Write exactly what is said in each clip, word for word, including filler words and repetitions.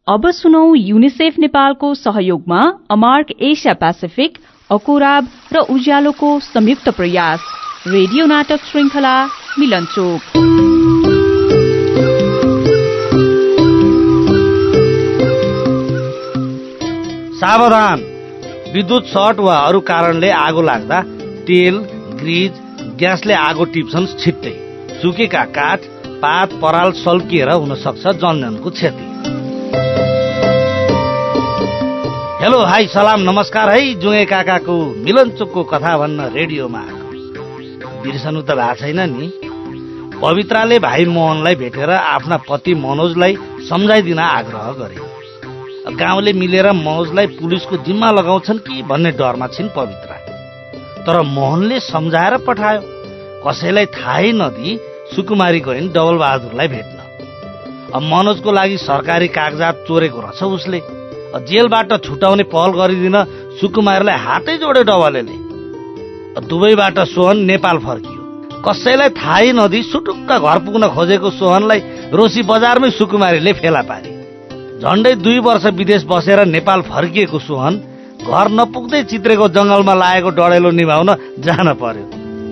अब सुनौ युनिसेफ नेपालको सहयोगमा अमार्क एसिया पेसिफिक, अकोराब र उज्यालोको संयुक्त प्रयास रेडियो नाटक श्रृंखला मिलनचोक। सावधान, विद्युत सर्ट वा अरू कारणले आगो लाग्दा तेल, ग्रिज, ग्यासले आगो टिप्छन् छिट्टै। सुकेका काठ, पात, पराल सल्किएर हुन सक्छ जनजनको क्षति। हेलो, हाई, सलाम, नमस्कार है। जुगे काकाको मिलनचोकको कथा भन्न रेडियोमा आएको। बिर्सनु त भएको छैन नि। पवित्राले भाइ मोहनलाई भेटेर आफ्ना पति मनोजलाई सम्झाइदिन आग्रह गरे। गाउँले मिलेर मनोजलाई पुलिसको जिम्मा लगाउँछन् कि भन्ने डरमा छिन् पवित्रा। तर मोहनले सम्झाएर पठायो। कसैलाई थाहै नदिई सुकुमारी गइन् डबल बहादुरलाई भेट्न। अब मनोजको लागि सरकारी कागजात चोरेको रहेछ उसले। जेलबाट छुटाउने पहल गरिदिन सुकुमारीलाई हातै जोड्यो डबलेले। दुबईबाट सोहन नेपाल फर्कियो। कसैलाई थाहै नदिई सुटुक्क घर पुग्न खोजेको सोहनलाई रोसी बजारमै सुकुमारीले फेला पारे। झण्डै दुई वर्ष विदेश बसेर नेपाल फर्किएको सोहन घर नपुग्दै चित्रेको जंगलमा लागेको डढेलो निभाउन जान पर्यो।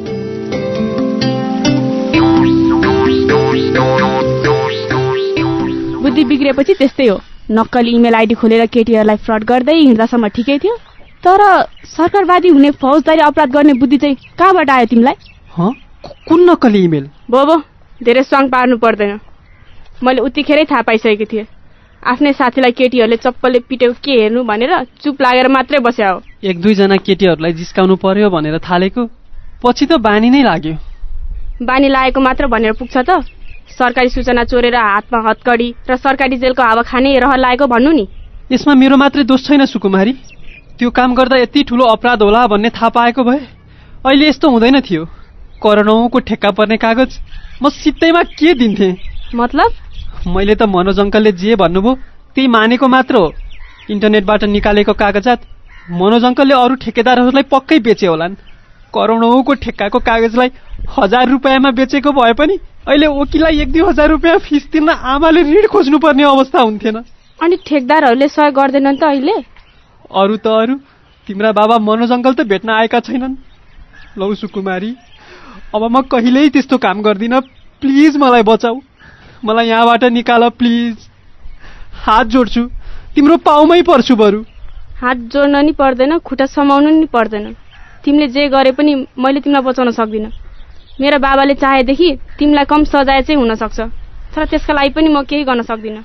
बुद्धि बिग्रेपछि त्यस्तै हो। नक्कली इमेल आइडी खोलेर केटीहरूलाई फ्रड गर्दै हिँड्दासम्म ठिकै थियो, तर सरकारवादी हुने फौजदारी अपराध गर्ने बुद्धि चाहिँ कहाँबाट आयो तिमीलाई? कुन नक्कली इमेल? बोबो, धेरै स्वाङ पार्नु पर्दैन। मैले उतिखेरै थाहा पाइसकेको थिएँ। आफ्नै साथीलाई केटीहरूले चप्पलले पिटेको के हेर्नु भनेर चुप लागेर मात्रै बस्या हो। एक दुईजना केटीहरूलाई जिस्काउनु पर्यो भनेर थालेको, पछि त बानी नै लाग्यो। बानी लागेको मात्र भनेर पुग्छ त? सरकारी सूचना चोरेर हातमा हतकडी र सरकारी जेलको हावा खाने रहर लागेको भन्नु नि। यसमा मेरो मात्रै दोष छैन सुकुमारी। त्यो काम गर्दा यति ठुलो अपराध होला भन्ने थाहा पाएको भए अहिले यस्तो हुँदैन थियो। करोडौँको ठेक्का पर्ने कागज म सित्तैमा के दिन्थे? मतलब? मैले त मनोज अङ्कलले जे भन्नुभयो त्यही मानेको मात्र हो। इन्टरनेटबाट निकालेको कागजात मनोज अङ्कलले अरू ठेकेदारहरूलाई पक्कै बेचे होलान्। करोडौँको ठेक्काको कागजलाई हजार रुपियाँमा बेचेको भए पनि अहिले वकिललाई एक दुई हजार रुपियाँ फिस तिर्न आमाले ऋण खोज्नुपर्ने अवस्था हुन्थेन। अनि ठेकदारहरूले सहयोग गर्दैनन् त अहिले? अरू त अरू, तिम्रा बाबा मनोज अङ्कल त भेट्न आएका छैनन्। लौ सुकुमारी, अब म कहिल्यै त्यस्तो काम गर्दिन। प्लिज मलाई बचाऊ, मलाई यहाँबाट निकाल प्लिज। हात जोड्छु, तिम्रो पाउमै पर्छु बरु। हात जोड्न नि पर्दैन, खुट्टा समाउनु नि पर्दैन। तिमीले जे गरे पनि मैले तिमीलाई बचाउन सक्दिनँ। मेरो बाबाले चाहेदेखि तिमीलाई कम सजाय चाहिँ हुन सक्छ, तर त्यसका लागि पनि म केही गर्न सक्दिनँ।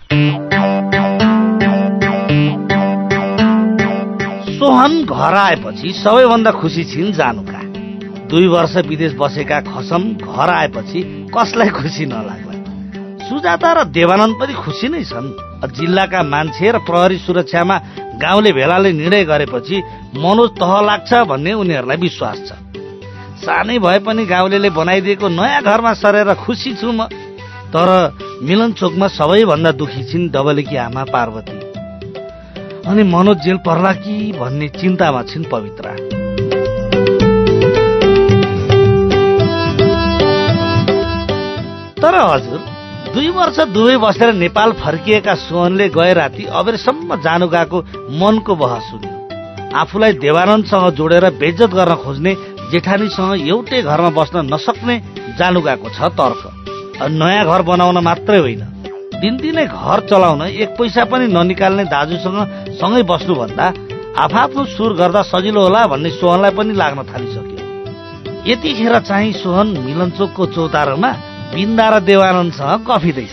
सोहन घर आएपछि सबैभन्दा खुसी छिन् जानुका। दुई वर्ष विदेश बसेका खसम घर आएपछि कसलाई खुसी नलाग्ला। सुजाता र देवानन्द पनि खुसी नै छन्। जिल्लाका मान्छे र प्रहरी सुरक्षामा गाउँले भेलाले निर्णय गरेपछि मनोज तह लाग्छ भन्ने उनीहरूलाई विश्वास छ। सानै भए पनि गाउँलेले बनाइदिएको नयाँ घरमा सरेर खुसी छु म। तर मिलनचोकमा सबैभन्दा दुखी छिन् डबलेकी आमा पार्वती। अनि मनोज जेल पर्ला कि भन्ने चिन्तामा छिन् पवित्रा। तर हजुर, दुई वर्ष दुवै बसेर नेपाल फर्किएका सोहनले गए राति अबेरसम्म जानु गएको मनको बहस सुन्यो। आफूलाई देवानन्दसँग जोडेर बेइज्जत गर्न खोज्ने जेठानीसँग एउटै घरमा बस्न नसक्ने जानु गएको छ तर्क। नयाँ घर बनाउन मात्रै होइन, दिनदिनै घर चलाउन एक पैसा पनि ननिकाल्ने दाजुसँग सँगै बस्नुभन्दा आफआफ्नो सुर गर्दा सजिलो होला भन्ने सोहनलाई पनि लाग्न थालिसक्यो। यतिखेर चाहिँ सोहन मिलनचोकको चौतारोमा बिन्दा र देवानन्दसँग कफिँदैछ।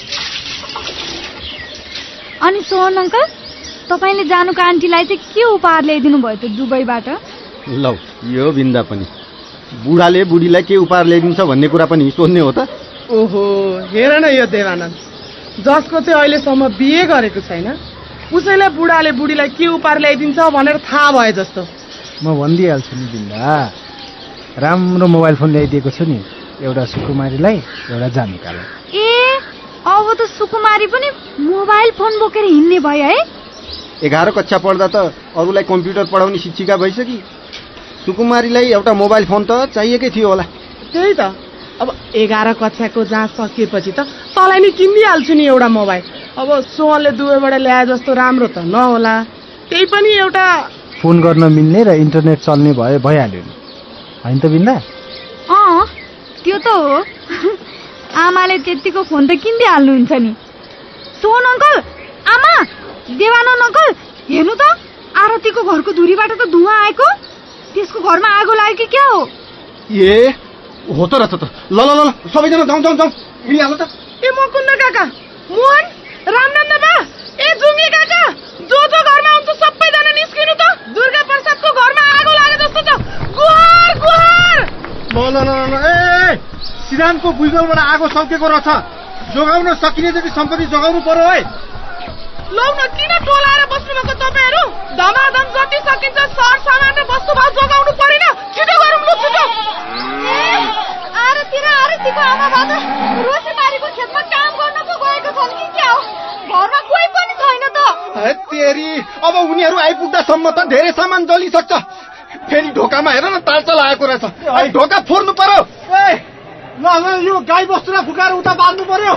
अनि सोहन अङ्कल, तपाईँले जानुको आन्टीलाई चाहिँ के उपहार ल्याइदिनु भयो त दुबईबाट? लौ, यो बिन्दा पनि बुढाले बुढीलाई के उपहार ल्याइदिन्छ भन्ने कुरा पनि सोध्ने हो त? ओहो, हेर न यो देवानन्द, जसको चाहिँ अहिलेसम्म बिहे गरेको छैन उसैले बुढाले बुढीलाई के उपहार ल्याइदिन्छ भनेर थाहा भयो जस्तो। म भनिदिइहाल्छु नि बिन्दा, राम्रो मोबाइल फोन ल्याइदिएको छु नि, एउटा सुकुमारीलाई एउटा जानुकालाई। ए, अब त सुकुमारी पनि मोबाइल फोन बोकेर हिँड्ने भयो है? एघार कक्षा पढ्दा त अरूलाई कम्प्युटर पढाउने शिक्षिका भइसकी। सुकुमारीलाई एउटा मोबाइल फोन त चाहिएकै थियो होला। त्यही त, अब एघार कक्षाको जाँच सकिएपछि त तँलाई नि किनिदिइहाल्छु नि एउटा मोबाइल। अब सोहनले दुबईबाट ल्याए जस्तो राम्रो त नहोला, त्यही पनि एउटा फोन गर्न मिल्ने र इन्टरनेट चल्ने भए भइहाल्यो नि, होइन त बिन्दा? अँ त्यो त हो। आमाले त्यतिको फोन त किनिदिइहाल्नुहुन्छ नि। सोहन अङ्कल, आमा, देवानन्द अङ्कल, हेर्नु त आरतीको घरको धुरीबाट त धुवा आएको। त्यसको घरमा आगो लाग्यो कि क्या हो? ए हो त रहेछ त। ल ल ल सबैजना जाउँ जाउँ जाउँ, हिँडिहाल्नु त। ए मुकुन्द काका, मोहन, रामनन्द बा, ए जुङ्गे काका, जो जो घरमा हुन्छ सबैजना निस्किनु त। दुर्गा प्रसादको घरमा आगो लागे जस्तो छ। गुहार गुहार। ल ल ल ल ए सिरानको बुइगलबाट आगो सल्केको रहेछ। जोगाउन सकिने जति सम्पत्ति जोगाउनु पर्यो है। लौ न, किन टोलाएर बस्नुभएको तपाईँहरू? धमाधम जति सकिन्छ सर सामान र वस्तुभाव जोगाउनु परेन? छिटो गरौँ ल, छिटो। आरती र आरतीको आमा बाबा रोसीबारीको खेतमा काम गर्न पो गएको छन् कि क्या हो? घरमा कोही पनि छैन त। तेरी, अब उनीहरू आइपुग्दासम्म त धेरै सामान जलिसक्छ। फेरि ढोकामा हेर न तालचा लागेको रहेछ। ढोका फोर्नु पर्यो। ए ल ल यो गाई बस्तुलाई फुकाएर उता बाँध्नु पर्यो।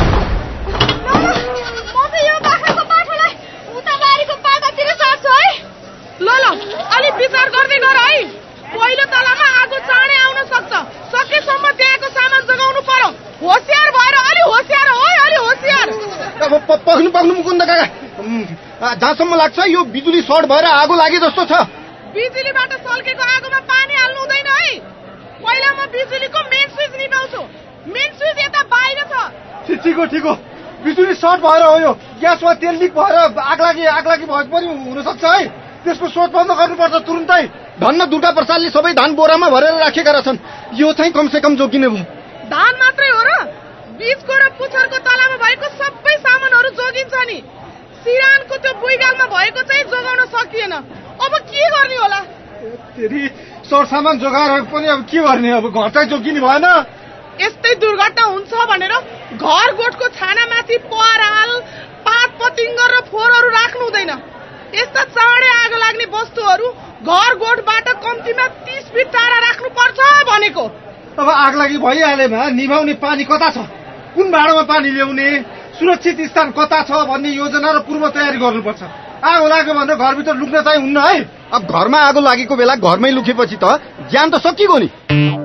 म त यो बाख्राको पाठोलाई उता बारीको पातातिर सार्छु है। ल ल अलि विचार गर्दै गर है। पहिलो तलामा आगो चाँडै आउन सक्छ। सकेसम्म त्यहाँको सामान जोगाउनु पर्यो। होसियार भएर अलि होसियार हो, अलि होसियार। अब पक्नु पक्नु मुकुन्द काका, जहाँसम्म लाग्छ यो बिजुली सर्ट भएर आगो लागे जस्तो छ। बिजुलीबाट सल्केको आगोमा पानी हाल्नु हुँदैन है। पहिला म बिजुलीको मेन स्विच निभाउँछु। मेन स्विच यता बाहिर छ। ठिक हो ठिक हो, बिजुली सर्ट भएर हो यो। ग्यासमा तेल लिक भएर आग लागि आग लागि भए पनि हुनसक्छ है। त्यसको सोच बन्द गर्नुपर्छ तुरुन्तै। धन्न दुर्गा प्रसादले सबै धान बोरामा भरेर राखेका रहेछन्। यो चाहिँ कमसेकम जोगिने भयो। धान मात्रै हो र? बीचको र पुच्छरको तलामा भएको सबै सामानहरू जोगिन्छ नि। सिरानको त्यो बुइगालमा भएको चाहिँ जोगाउन सकिएन। अब के गर्ने होला? फेरि सरसामान जोगाएर पनि अब के गर्ने? अब घर चाहिँ जोगिने भएन। यस्तै दुर्घटना हुन्छ भनेर घर गोठको छानामाथि पराल, पात पतिङ्गर र फोहोरहरू राख्नु हुँदैन। यस्ता चाँडै आगो लाग्ने वस्तुहरू घर गोठबाट कम्तीमा तीस फिट टाढा राख्नु पर्छ भनेको। अब आग लागि भइहालेमा निभाउने पानी कता छ? कुन भाँडामा पानी ल्याउने? सुरक्षित स्थान कता छ भन्ने योजना र पूर्व तयारी गर्नुपर्छ। आगो लाग्यो भनेर घरभित्र लुक्न चाहिँ हुन्न है। अब घरमा आगो लागेको बेला घरमै लुकेपछि त ज्यान त सकिगयो नि।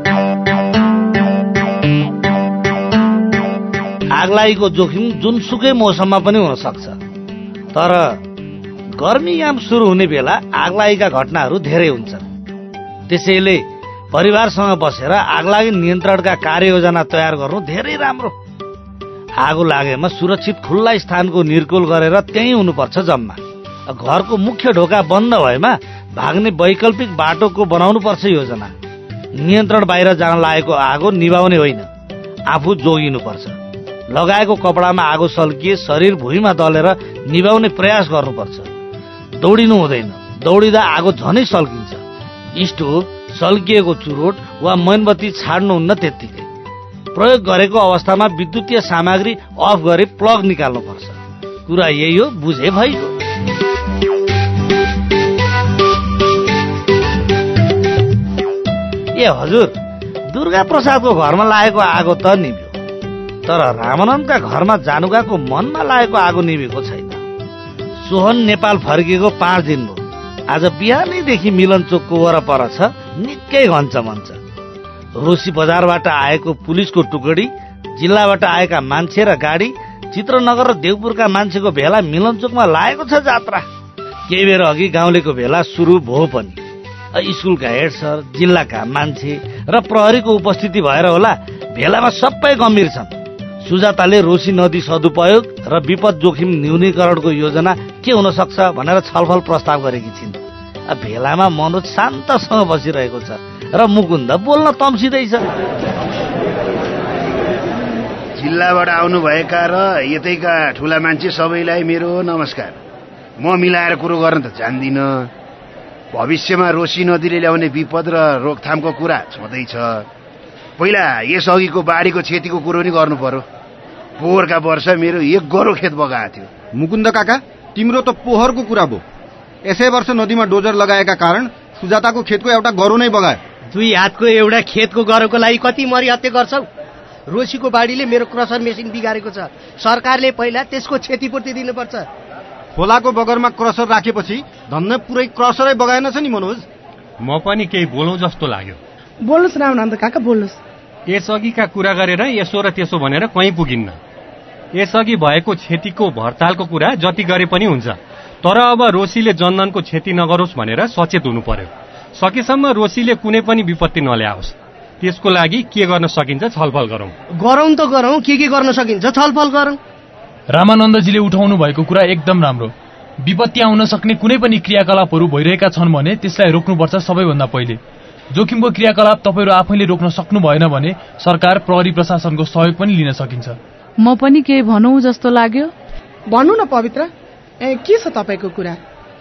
आगलागीको जोखिम जुनसुकै मौसममा पनि हुन सक्छ, तर गर्मीयाम सुरु हुने बेला आगलागीका घटनाहरू धेरै हुन्छन्। त्यसैले परिवारसँग बसेर आगलागी नियन्त्रणका कार्ययोजना तयार गर्नु धेरै राम्रो। आगो लागेमा सुरक्षित खुल्ला स्थानको निर्कुल गरेर त्यहीँ हुनुपर्छ जम्मा। घरको मुख्य ढोका बन्द भएमा भाग्ने वैकल्पिक बाटोको बनाउनु पर्छ योजना। नियन्त्रण बाहिर जान लागेको आगो निभाउने होइन, आफू जोगिनुपर्छ। लगाएको कपडामा आगो सल्किए शरीर भुइँमा दलेर निभाउने प्रयास गर्नुपर्छ। दौडिनु हुँदैन, दौडिँदा आगो झनै सल्किन्छ। स्टोभ, सल्किएको चुरोट वा मोमबत्ती छाड्नुहुन्न त्यत्तिकै। प्रयोग गरेको अवस्थामा विद्युतीय सामग्री अफ गरी प्लग निकाल्नुपर्छ। कुरा यही हो, बुझे भइगयो। ए हजुर, दुर्गा प्रसादको घरमा लागेको आगो त निभ्यो, तर रामानन्दका घरमा जानुगाको मनमा लागेको आगो निभेको छैन। सोहन नेपाल फर्किएको पाँच दिन भयो। आज बिहानैदेखि मिलनचोकको वरपर छ निकै घञ्चमञ्च। रोसी बजारबाट आएको पुलिसको टुकडी, जिल्लाबाट आएका मान्छे र गाडी, चित्रनगर र देवपुरका मान्छेको भेला मिलनचोकमा लागेको छ जात्रा। केही बेर अघि गाउँलेको भेला सुरु भयो पनि। स्कुलका हेड सर, जिल्लाका मान्छे र प्रहरीको उपस्थिति भएर होला भेलामा सबै गम्भीर छन्। सुजाताले रोसी नदी सदुपयोग र विपद जोखिम न्यूनीकरणको योजना के हुन सक्छ भनेर छलफल प्रस्ताव गरेकी छिन्। भेलामा मनोज शान्तसँग बसिरहेको छ र मुकुन्द बोल्न तम्सिँदैछ। जिल्लाबाट आउनुभएका र यतैका ठुला मान्छे सबैलाई मेरो नमस्कार। म मिलाएर कुरो गर्न त जान्दिनँ। भविष्यमा रोसी नदीले ल्याउने विपद र रोकथामको कुरा छँदैछ। पहिला यसअघिको बाढीको क्षतिको कुरो नि गर्नु पर्यो। पोहोरका वर्ष मेरो एक गरो खेत बगाएको थियो। मुकुन्द काका, तिम्रो त पोहोरको कुरा भयो। यसै वर्ष नदीमा डोजर लगाएका कारण सुजाताको खेतको एउटा गरो नै बगायो। दुई हातको एउटा खेतको गरोको लागि कति मरिहत्ते गर्छौ? रोसीको बाढीले मेरो क्रसर मेसिन बिगारेको छ। सरकारले पहिला त्यसको क्षतिपूर्ति दिनुपर्छ। खोलाको बगरमा क्रसर राखेपछि धन्न पुरै क्रसरै बगाएन छ नि मनोज। म पनि केही बोलौँ जस्तो लाग्यो। बोल्नुहोस् रामनन्द काका, बोल्नुहोस्। यसअघिका कुरा गरेर यसो र त्यसो भनेर कहीँ पुगिन्न। यसअघि भएको क्षतिको भर्तालको कुरा जति गरे पनि हुन्छ, तर अब रोसीले जनधनको क्षति नगरोस् भनेर सचेत हुनु पर्यो। सकेसम्म रोसीले कुनै पनि विपत्ति नल्याओस्, त्यसको लागि के गर्न सकिन्छ छलफल गरौँ। गरौँ त गरौँ, के के गर्न सकिन्छ छलफल गरौँ। रामानन्दजीले उठाउनु भएको कुरा एकदम राम्रो। विपत्ति आउन सक्ने कुनै पनि क्रियाकलापहरू भइरहेका छन् भने त्यसलाई रोक्नुपर्छ सबैभन्दा पहिले। जोखिमको क्रियाकलाप तपाईँहरू आफैले रोक्न सक्नु भएन भने सरकार, प्रहरी, प्रशासनको सहयोग पनि लिन सकिन्छ। म पनि केही भनौँ जस्तो लाग्यो। भन्नु न पवित्र, ए के छ तपाईँको कुरा?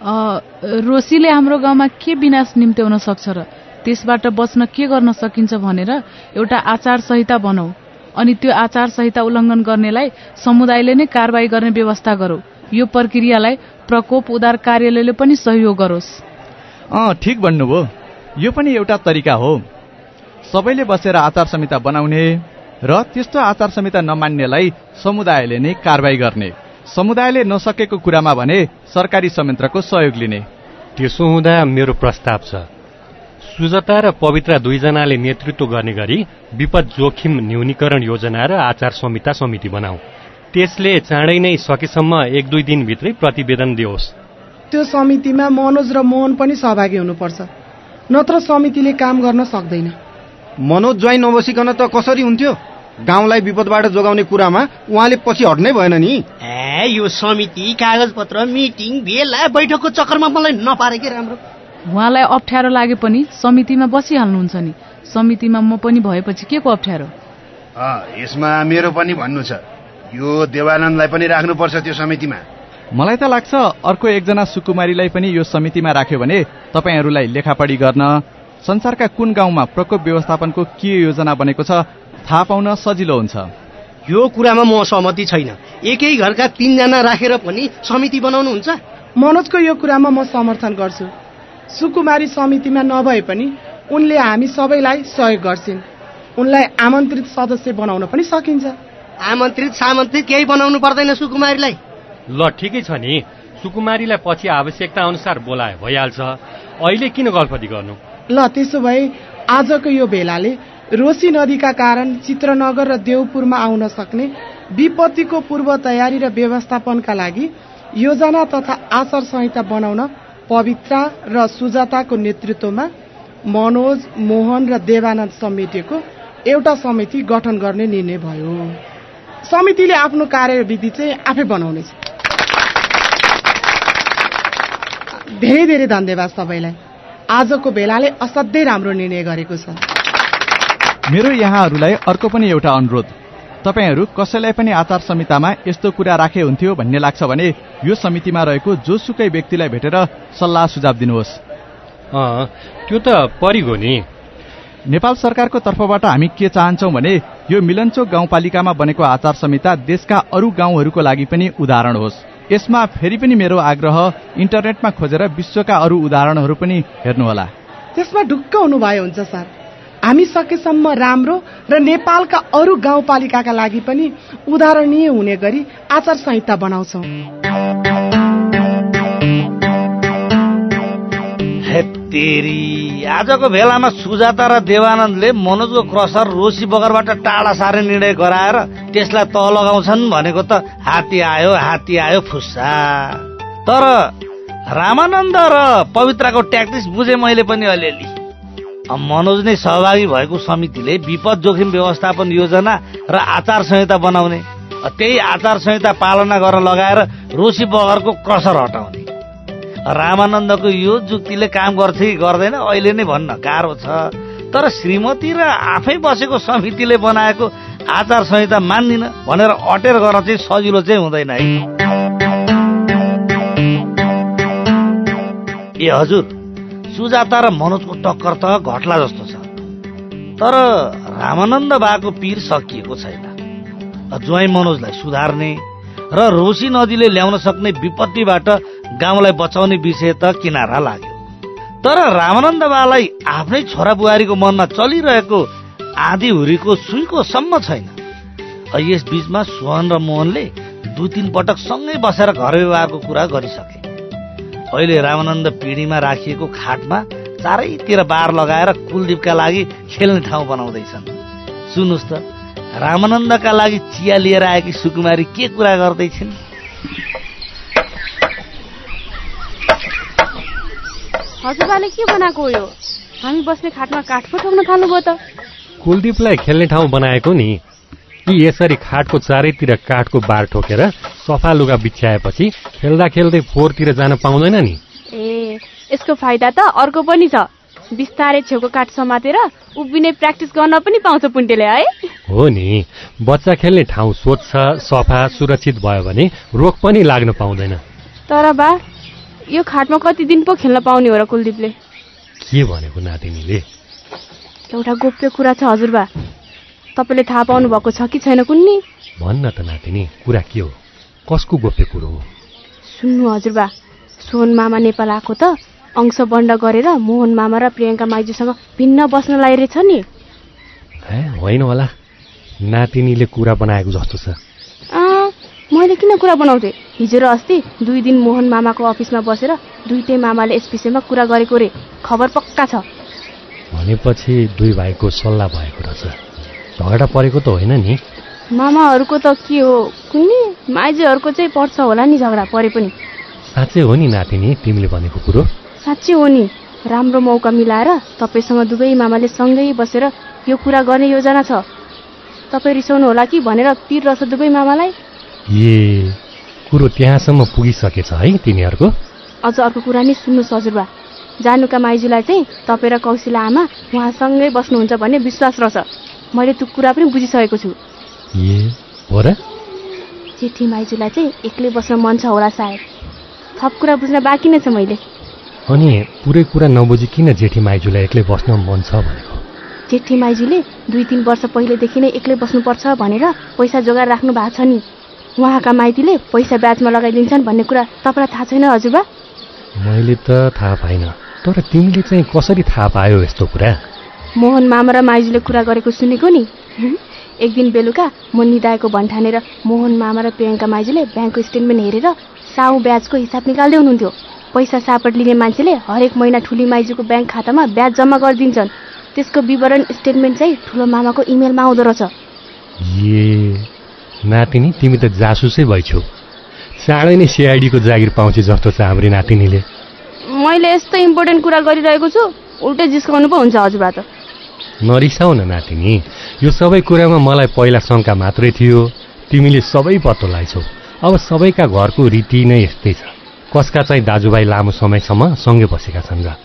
रोसीले हाम्रो गाउँमा के विनाश निम्त्याउन सक्छ र त्यसबाट बच्न के गर्न सकिन्छ भनेर एउटा आचार संहिता बनाऊ, अनि त्यो आचार संहिता उल्लङ्घन गर्नेलाई समुदायले नै कारबाही गर्ने व्यवस्था गरौँ। यो प्रक्रियालाई प्रकोप उद्धार कार्यालयले पनि सहयोग गरोस्। अँ ठिक भन्नुभयो, यो पनि एउटा तरिका हो। सबैले बसेर आचार संहिता बनाउने र त्यस्तो आचार संहिता नमान्नेलाई समुदायले नै कारबाही गर्ने। समुदायले नसकेको कुरामा भने सरकारी संयन्त्रको सहयोग लिने। त्यसो हुँदा मेरो प्रस्ताव छ, सुजता र पवित्र दुईजनाले नेतृत्व गर्ने गरी विपद जोखिम न्यूनीकरण योजना र आचार संहिता समिति बनाऊ। त्यसले चाँडै नै सकेसम्म एक दुई दिनभित्रै प्रतिवेदन दियोस्। त्यो समितिमा मनोज र मोहन पनि सहभागी हुनुपर्छ, नत्र समितिले काम गर्न सक्दैन। मनोज ज्वाइन नबसिकन त कसरी हुन्थ्यो? गाउँलाई विपदबाट जोगाउने कुरामा उहाँले पछि हट्नै भएन नि। ए यो समिति, कागजपत्र, मिटिङ, भेला, बैठकको चक्करमा मलाई नपारेकै राम्रो। उहाँलाई अप्ठ्यारो लागे पनि समितिमा बसिहाल्नुहुन्छ नि। समितिमा म पनि भएपछि के को अप्ठ्यारो? यसमा मेरो पनि भन्नु छ, यो देवानन्दलाई पनि राख्नुपर्छ त्यो समितिमा। मलाई त लाग्छ अर्को एकजना सुकुमारीलाई पनि यो समितिमा राख्यो भने तपाईँहरूलाई लेखापढी गर्न, संसारका कुन गाउँमा प्रकोप व्यवस्थापनको के योजना बनेको छ थाहा पाउन सजिलो हुन्छ। यो कुरामा म सहमति छैन। एकै घरका तीनजना राखेर पनि समिति बनाउनुहुन्छ? मनोजको यो कुरामा म समर्थन गर्छु। सुकुमारी समितिमा नभए पनि उनले हामी सबैलाई सहयोग गर्छिन्। उनलाई आमन्त्रित सदस्य बनाउन पनि सकिन्छ। आमन्त्रित सामन्त्रित केही बनाउनु पर्दैन सुकुमारीलाई। ल ठिकै छ नि, सुकुमारीलाई पछि आवश्यकता अनुसार बोलाए भइहाल्छ। अहिले किन गल्फती गर्नु? ल त्यसो भए आजको यो भेलाले रोसी नदीका कारण चित्रनगर र देवपुरमा आउन सक्ने विपत्तिको पूर्व तयारी र व्यवस्थापनका लागि योजना तथा आचार संहिता बनाउन पवित्र र सुजाताको नेतृत्वमा मनोज, मोहन र देवानन्द समेटिएको एउटा समिति गठन गर्ने निर्णय भयो। समितिले आफ्नो कार्यविधि चाहिँ आफै बनाउनेछ। धेरै धेरै धन्यवाद सबैलाई। आजको भेलाले असाध्यै राम्रो निर्णय गरेको छ। मेरो यहाँहरूलाई अर्को पनि एउटा अनुरोध, तपाईँहरू कसैलाई पनि आचार संहितामा यस्तो कुरा राखे हुन्थ्यो भन्ने लाग्छ भने यो समितिमा रहेको जोसुकै व्यक्तिलाई भेटेर सल्लाह सुझाव दिनुहोस्। अँ त्यो त परिगयो नि। नेपाल सरकारको तर्फबाट हामी के चाहन्छौँ भने यो मिलनचोक गाउँपालिकामा बनेको आचार संहिता देशका अरू गाउँहरूको लागि पनि उदाहरण होस्। यसमा फेरि पनि मेरो आग्रह, इन्टरनेटमा खोजेर विश्वका अरू उदाहरणहरू पनि हेर्नुहोला। त्यसमा ढुक्क हुनुभयो हुन्छ सर। हामी सकेसम्म राम्रो र नेपालका अरू गाउँपालिकाका लागि पनि उदाहरणीय हुने गरी आचार संहिता बनाउँछौँ। तेरी आजको भेलामा सुजाता र देवानन्दले मनोजको क्रसर रोसी बगरबाट टाढा सार्ने निर्णय गराएर त्यसलाई तह लगाउँछन् भनेको त हात्ती आयो हात्ती आयो फुस्सा। तर रामानन्द र पवित्रको ट्याक्टिक्स बुझे मैले पनि अलिअलि। मनोज नै सहभागी भएको समितिले विपद जोखिम व्यवस्थापन योजना र आचार संहिता बनाउने, त्यही आचार संहिता पालना गर्न लगाएर रोसी बगरको क्रसर हटाउने। रामानन्दको यो जुक्तिले काम गर्छ कि गर्दैन अहिले नै भन्न गाह्रो छ। तर श्रीमती र आफै बसेको समितिले बनाएको आचार संहिता मान्दिन भनेर अटेर गर्न चाहिँ सजिलो चाहिँ हुँदैन है। ए हजुर, सुजाता र मनोजको टक्कर त घट्ला जस्तो छ। तर रामानन्द बाको पीर सकिएको छैन। ज्वाइँ मनोजलाई सुधार्ने र रोसी नदीले ल्याउन सक्ने विपत्तिबाट गाउँलाई बचाउने विषय त किनारा लाग्यो। तर रामानन्द बालाई आफ्नै छोरा बुहारीको मनमा चलिरहेको आधी हुरीको सुईको सम्म छैन। यस बीचमा सोहन र मोहनले दुई तीन पटक सँगै बसेर घर व्यवहारको कुरा गरिसके। अहिले रामानन्द पिँढीमा राखिएको खाटमा चारैतिर बार लगाएर कुलदीपका लागि खेल्ने ठाउँ बनाउँदैछन्। सुन्नुहोस् त, रामानन्दका लागि चिया लिएर आएकी सुकुमारी के कुरा गर्दैछिन्? हजुरबाले के बनाएको हो यो? हामी बस्ने खाटमा काठ पो ठोक्न थाल्नुभयो त। कुलदीपलाई खेल्ने ठाउँ बनाएको नि। कि यसरी खाटको चारैतिर काठको बार ठोकेर सफा लुगा बिछ्याएपछि खेल्दा खेल्दै फोहोरतिर जान पाउँदैन नि। ए, यसको फाइदा त अर्को पनि छ। बिस्तारै छेउको काठ समातेर उभिने प्र्याक्टिस गर्न पनि पाउँछ पुन्टेले है। हो नि, बच्चा खेल्ने ठाउँ स्वच्छ सफा सुरक्षित भयो भने रोग पनि लाग्न पाउँदैन। तर बा, यो खाटमा कति दिन पो खेल्न पाउने हो र कुलदीपले? के भनेको नातिनीले? एउटा गोप्य कुरा छ हजुरबा, तपाईँले थाहा पाउनु भएको छ कि छैन कुन्नी? भन्न त नातिनी, कुरा के हो? कसको गोप्य कुरो हो? सुन्नु हजुरबा, सोहन मामा नेपाल आएको त अंश बन्ड गरेर मोहन मामा र प्रियङ्का माइजूसँग भिन्न बस्न लागिरहेछ नि। ए, होइन होला, नातिनीले कुरा बनाएको जस्तो छ। अँ, मैले किन कुरा बनाउँथे? हिजो र अस्ति दुई दिन मोहन मामाको अफिसमा बसेर दुईटै मामाले यस विषयमा कुरा गरेको रे, खबर पक्का छ। भनेपछि दुई भाइको सल्लाह भएको रहेछ। झगडा परेको त होइन नि? मामाहरूको त के हो कुन्नी, माइजूहरूको चाहिँ पर्छ होला नि झगडा परे पनि। साँच्चै हो नि नातिनी तिमीले भनेको कुरो? साँच्चै हो नि। राम्रो मौका मिलाएर तपाईँसँग दुवै मामाले सँगै बसेर यो कुरा गर्ने योजना छ। तपाईँ रिसाउनु होला कि भनेर पिर रहेछ दुवै मामालाई। ए, कुरो त्यहाँसम्म पुगिसकेछ है तिनीहरूको? अझ अर्को कुरा नि सुन्नुहोस् हजुरबा, जानुका माइजूलाई चाहिँ तपाईँ र कौशिला आमा उहाँसँगै बस्नुहुन्छ भन्ने विश्वास रहेछ। मैले त्यो कुरा पनि बुझिसकेको छु। ए, हो र? जेठी माइजूलाई चाहिँ एक्लै बस्न मन छ होला सायद। थप कुरा बुझ्न बाँकी नै छ मैले। अनि पुरै कुरा नबुझी किन जेठी माइजूलाई एक्लै बस्न मन छ भनेको? जेठी माइजूले दुई तीन वर्ष पहिलेदेखि नै एक्लै बस्नुपर्छ भनेर पैसा जोगाएर राख्नु भएको छ नि। उहाँका माइतीले पैसा ब्याजमा लगाइदिन्छन् भन्ने कुरा तपाईँलाई थाहा छैन हजुरबा? मैले त थाहा पाइनँ, तर तिमीले चाहिँ कसरी थाहा पायो यस्तो कुरा? मोहन मामा र माइजूले कुरा गरेको सुनेको नि। एक दिन बेलुका म निदाएको भन्ठानेर मोहन मामा र प्रियङ्का माइजूले ब्याङ्कको स्टेटमेन्ट हेरेर साउ ब्याजको हिसाब निकाल्दै हुनुहुन्थ्यो। पैसा सापट लिने मान्छेले हरेक महिना ठुली माइजूको ब्याङ्क खातामा ब्याज जम्मा गरिदिन्छन्। त्यसको विवरण स्टेटमेन्ट चाहिँ ठुलो मामाको इमेलमा आउँदो रहेछ। ए, नातिनी तिमी त जासुसै भइछौ। चाँडै नै सिआइडीको जागिर पाउँछ जस्तो छ हाम्रो नातिनीले। मैले यस्तो इम्पोर्टेन्ट कुरा गरिरहेको छु, उल्टै जिस्काउनु पो हुन्छ हजुरबा त। नरिसाउ न नातिनी, यो सबै कुरामा मलाई पहिला शङ्का मात्रै थियो। तिमीले सबै पत्तो लगाइछौ। अब सबैका घरको रीति नै यस्तै छ। कसका चाहिँ दाजुभाइ लामो समयसम्म सँगै बसेका छन् र।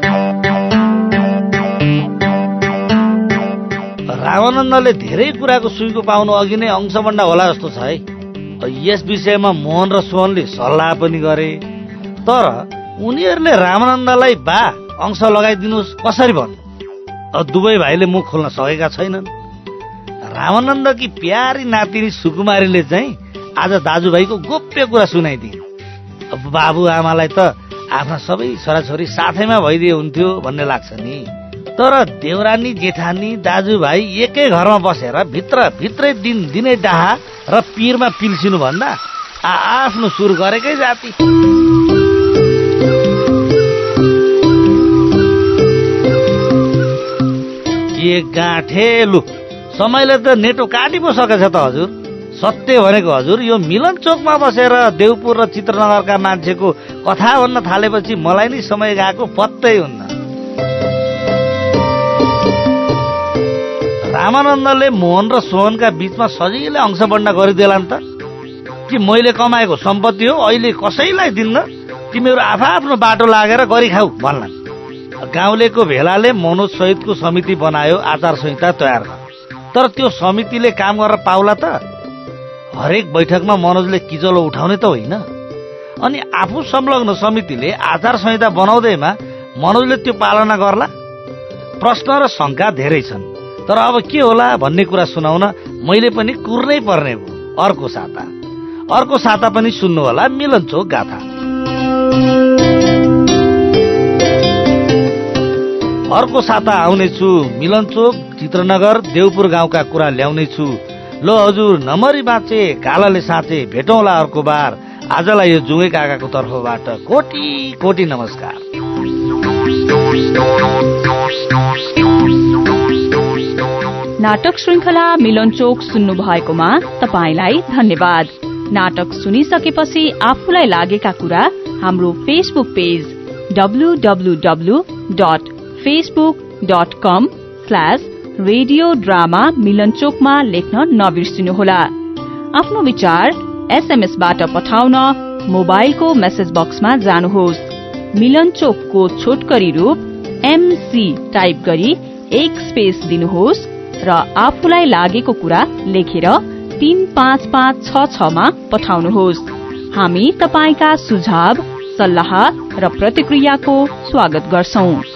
रामानन्दले धेरै कुराको सुइको पाउनु अघि नै अंशबन्ड होला जस्तो छ है। यस विषयमा मोहन र सोहनले सल्लाह पनि गरे, तर उनीहरूले रामानन्दलाई बा अंश लगाइदिनुहोस् कसरी भन्नु? दुवै भाइले मुख खोल्न सकेका छैनन्। रामानन्दकी प्यारी नातिनी सुकुमारीले चाहिँ आज दाजुभाइको गोप्य कुरा सुनाइदिए। अब बाबु आमालाई त आफ्ना सबै छोराछोरी साथैमा भइदिए हुन्थ्यो भन्ने लाग्छ नि। तर देउरानी जेठानी दाजुभाइ एकै घरमा बसेर भित्र भित्रै दिन दिनै डाहा र पिरमा पिल्सिनु भन्दा आफ्नो सुर गरेकै जाति। के गाँठेलु समयले त नेटो काटी पो सकेछ त हजुर। सत्य भनेको हजुर, यो मिलन चोकमा बसेर देवपुर र चित्रनगरका मान्छेको कथा भन्न थालेपछि मलाई नै समय गएको पत्तै हुन्न। रामानन्दले मोहन र सोहनका बीचमा सजिलै अंशबन्ड गरिदेला नि त। कि मैले कमाएको सम्पत्ति हो, अहिले कसैलाई दिन्न, तिमीहरू आफआफ्नो बाटो लागेर गरी खाऊ भन्ला। गाउँलेको भेलाले मनोज सहितको समिति बनायो आचार संहिता तयार गर। तर त्यो समितिले काम गरेर पाउला त? हरेक बैठकमा मनोजले किचलो उठाउने त होइन। अनि आफू संलग्न समितिले आचार संहिता बनाउँदैमा मनोजले त्यो पालना गर्ला? प्रश्न र शङ्का धेरै छन्। तर अब के होला भन्ने कुरा सुनाउन मैले पनि कुर्नै पर्ने भयो। अर्को साता अर्को साता पनि सुन्नु होला मिलनचोक गाथा। अर्को साता आउनेछु मिलनचोक चित्रनगर देवपुर गाउँका कुरा ल्याउनै छु। लो हजुर, नमरी बाँचे कालाले साँचे, भेटौँला अर्को बार। आजलाई यो जुगे काकाको तर्फबाट कोटी कोटी नमस्कार। नाटक श्रृङ्खला मिलनचोक सुन्नु भएकोमा तपाईलाई धन्यवाद। नाटक सुनिसकेपछि आफूलाई लागेका कुरा हाम्रो Facebook page W W W dot Facebook dot com slash radio drama मिलनचोकमा लेख्न नबिर्सिनुहोला। आफ्नो विचार एसएमएसबाट पठाउन मोबाइलको मेसेज बक्समा जानुहोस्। मिलनचोकको छोटकरी रूप एमसी टाइप गरी एक स्पेस दिनुहोस् र आफूलाई लागेको कुरा लेखेर तीन पाँच पाँच छ छमा पठाउनुहोस्। हामी तपाईका सुझाव, सल्लाह र प्रतिक्रियाको स्वागत गर्छौं।